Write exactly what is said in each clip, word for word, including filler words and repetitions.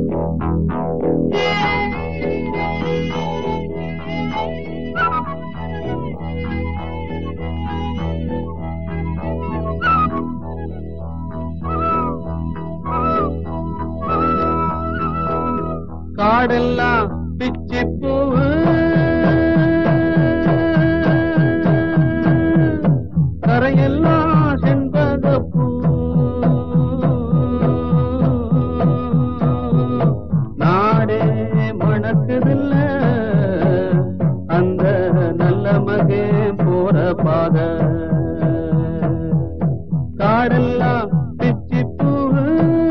காடெல்லாம் பிச்சி பூவு கரையெல்லாம் செண்பகப்பூ நாடே மணக்குதில்ல அந்த நல்ல மகே போற பாத காடெல்லாம் பிச்சி பூவு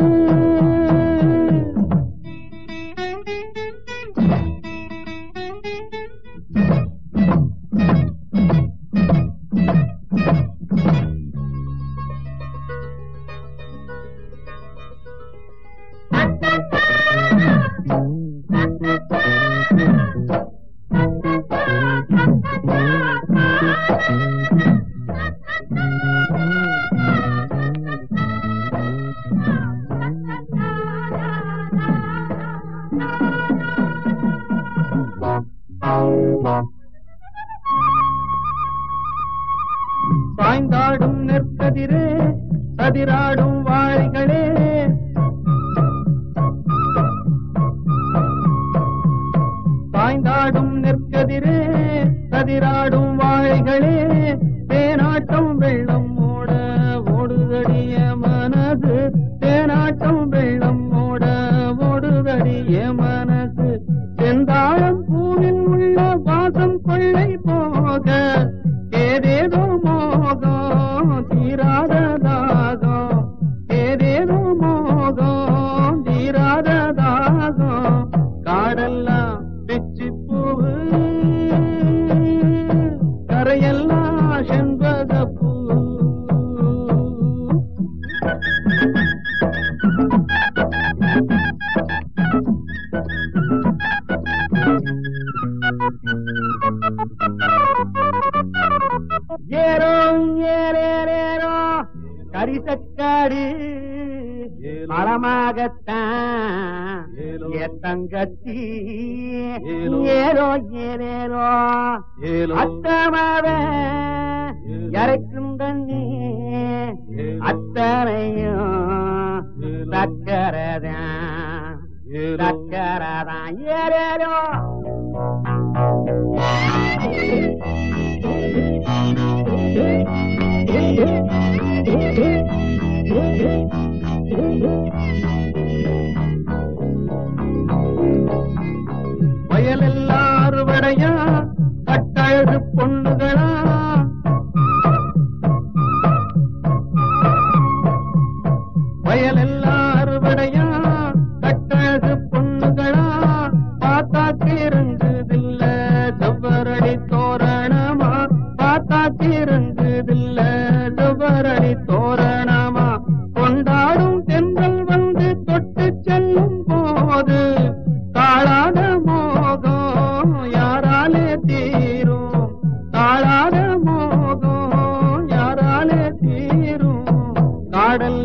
சாய்ந்தாடும் நெற்கதிரே கதிராடும் வாழைகளே சாய்ந்தாடும் நெற்கதிரே கதிராடும் வாழைகளே தேனாட்டம் வெள்ளம் ஓட ஓடுதடிய மனது தேனாட்டம் வெள்ளம் ஓட ஓடுதடிய மனது செந்தாழம் பூவில் உள்ள வாசம் கொள்ளை போக ஏதேதோ மோகம் தீராத தாகம் ஏதேதோ மோகம் தீராத தாகம் காடெல்லாம் பிச்சி பூவு கரையெல்லாம் செண்பகப்பூ ஏரோ ஏரேரேரோ கரிசக்காடு மரமாகத்தான் ஏத்தங்கத்தி ஏரோ ஏரேரோ அத்தமாவ இறைக்கும் தண்ணி அத்தனையும் சக்கரதான் சக்கரதான் ஏரேரோ வயலெல்லாம் அறுவடையா கட்டழகு பொண்ணுகளா வயலெல்லாம் அறுவடையா கட்டழகு பொண்ணுகளா பார்த்தாக்கு இருந்ததில்ல செவ்வரளி தோரணமா பார்த்தாக்கு இருந்ததில்ல செவ்வரளி தோரணமா கொண்டாடும் தென்றல் வந்து தொட்டு செல்லும் போது தாழாத மோகம் யாராலே தீரும் தாழாத மோகம் யாராலே தீரும் காடல்